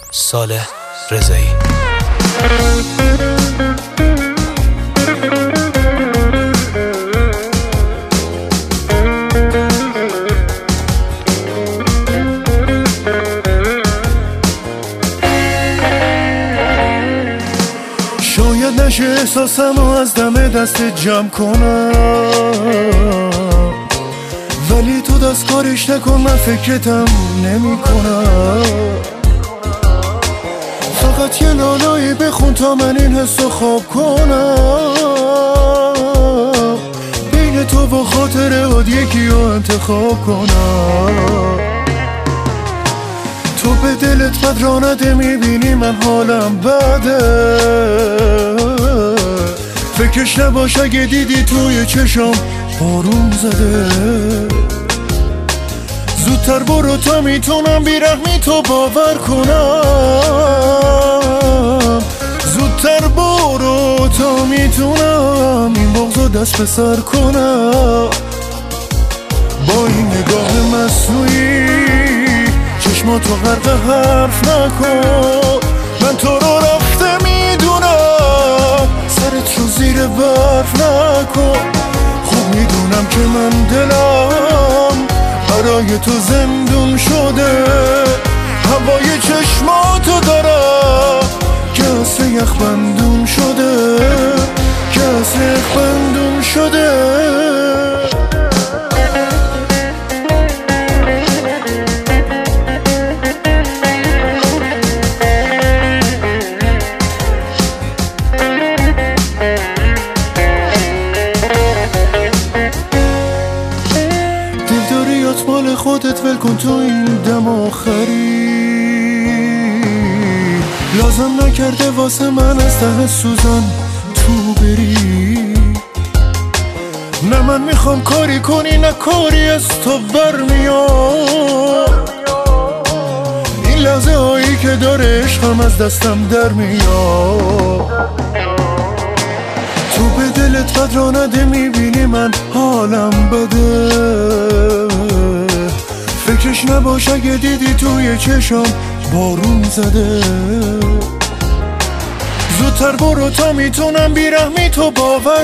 صالح رضایی. شاید نشه احساسمو از دم دست جمع کنم، ولی تو دست کارش نکن، من فکرتم نمی کنم. فقط یه لالایی بخون تا من این حسو خواب کنم، بین تو و خاطرات یکی رو انتخاب کنم. تو به دلت بد را نده، میبینی من حالم بده، فکرش نباش اگه دیدی توی چشم بارون زده. زودتر برو تا میتونم بیرحمی تو باور کنم، زودتر برو تا میتونم این بغضو دست به سر کنم. با این نگاه مصنوعی چشماتو غرق حرف نکن، من تو رو رفته میدونم، سرت رو زیر برف نکن. خوب میدونم که من دلم برای تو زندون شده، هوای چشماتو دارم که از یخ بندون شده، که از یخ بندون شده. مال خودت ول کن تو این دم آخری، لازم نکرده واسه من از ته سوزن تو بری. نه من میخوام کاری کنی نه کاری از تو برمیاد، این لحظه هایی که داره عشقم از دستم در میاد. تو به دلت بد را نده، میبینی من حالم بده، فکرش نباش اگه دیدی توی چشم بارون زده. زودتر برو تا میتونم بیرحمی تو باور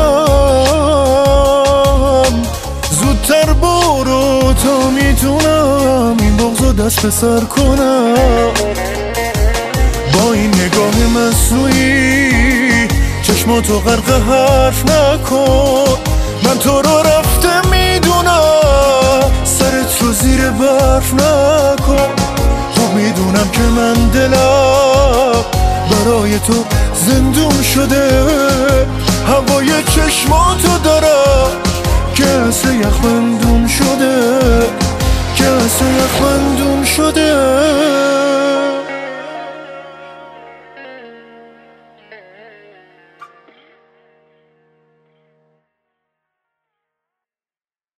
کنم، زودتر برو تا میتونم این بغضو دست به سر کنم. با این نگاه مصنوعی چشماتو غرق حرف نکن، من تو رو رفته میدونم، سرت رو زیر برف نکن. خوب میدونم که من دلم برای تو زندون شده، هوای چشماتو دارم که از یخ بندون شده، که از یخ بندون شده.